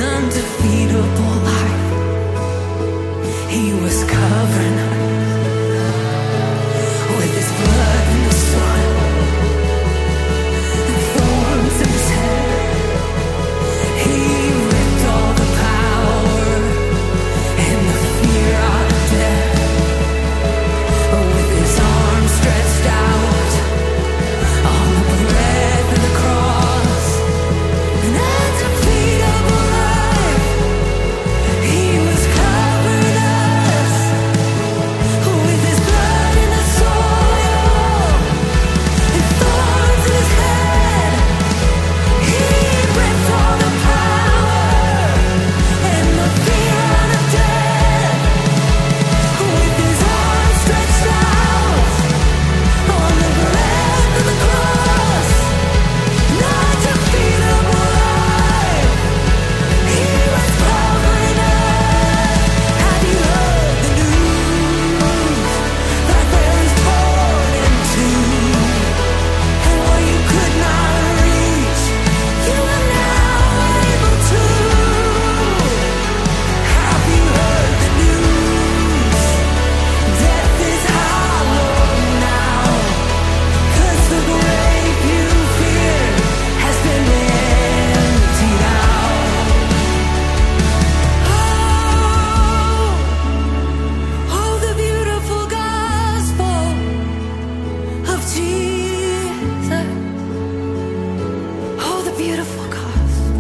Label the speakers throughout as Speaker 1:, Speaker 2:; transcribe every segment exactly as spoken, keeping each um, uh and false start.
Speaker 1: undefeatable life. He was covering us with his blood and the sun, and thorns in his head. He ripped all the power and the fear out of death. With his arms stretched out on the breadth of the cross, an undefeatable life. He was covering us with his blood in the soil and thorns in his head. He ripped all the power and the fear out of death. With his arms stretched out on the breadth of the cross, an undefeatable life. He was covering us. Have you heard the news? Thy veil is torn in two, and what you could not reach, you are now able to. Have you heard the news? Death is hollow now, 'cause the grave you feared has been emptied out. Oh, oh, the beautiful gospel of Jesus. Oh, the beautiful gospel.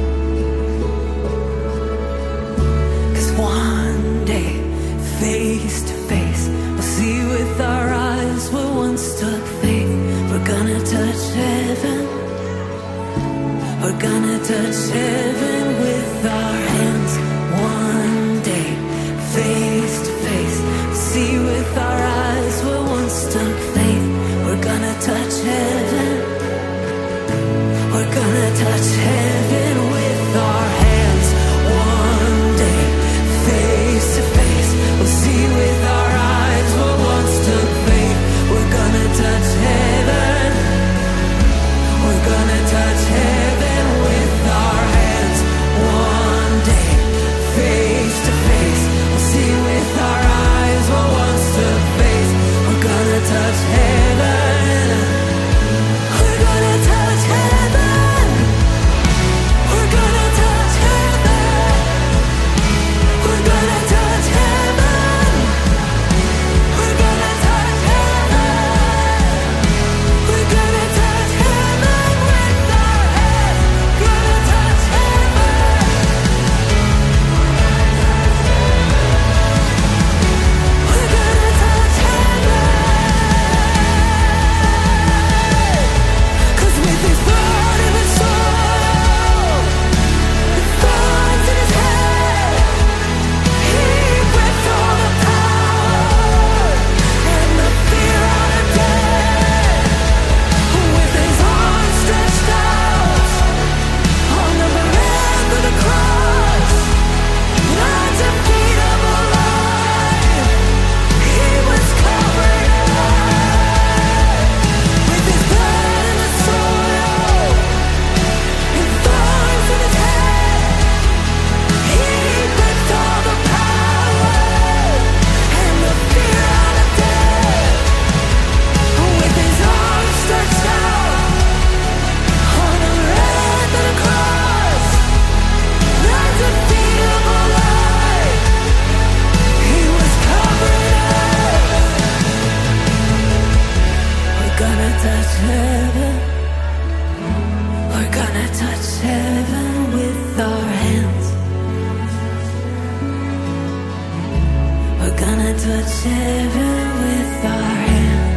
Speaker 1: 'Cause one day, face to face, we'll see with our eyes what once took faith. We're gonna touch heaven. We're gonna touch heaven with our hands. One day, face to face, we'll see with our eyes what once took faith. We're gonna touch heaven. We're gonna touch heaven with our hands. One day, face to face, we'll see with our eyes what once took faith. We're gonna touch heaven. We're gonna touch heaven with our hands. One day, face to face, we'll see with our eyes what once took faith. We're gonna touch heaven. We're gonna touch heaven. We're gonna touch heaven. We're gonna touch heaven. We're gonna touch heaven. We're gonna touch heaven with our hands. Gonna touch heaven. We're gonna touch heaven. 'Cause with his blood in his soul, with thorns in his head, he ripped all the power and the fear out of death. With his arms stretched out on the breadth of the cross, an undefeatable life. He was covering us with his blood in the soil and thorns in his head. He ripped all the power and the fear out of death. With his arms stretched out on the breadth of the cross, an undefeatable life. He was covering us. We're gonna touch heaven. We're gonna touch heaven with our hands. We're gonna touch heaven with our hands.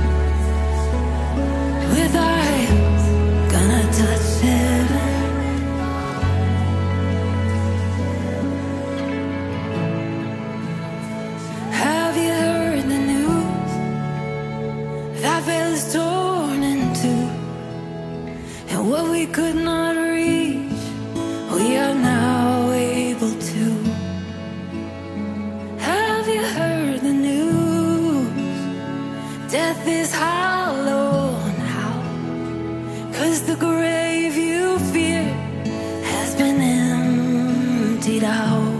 Speaker 1: With our hands, gonna touch heaven. Have you heard the news? That veil is torn in two, and what we could not reach, we are now able to. Have you heard the news? Death is hollow now, 'cause the grave you fear has been emptied. fade out.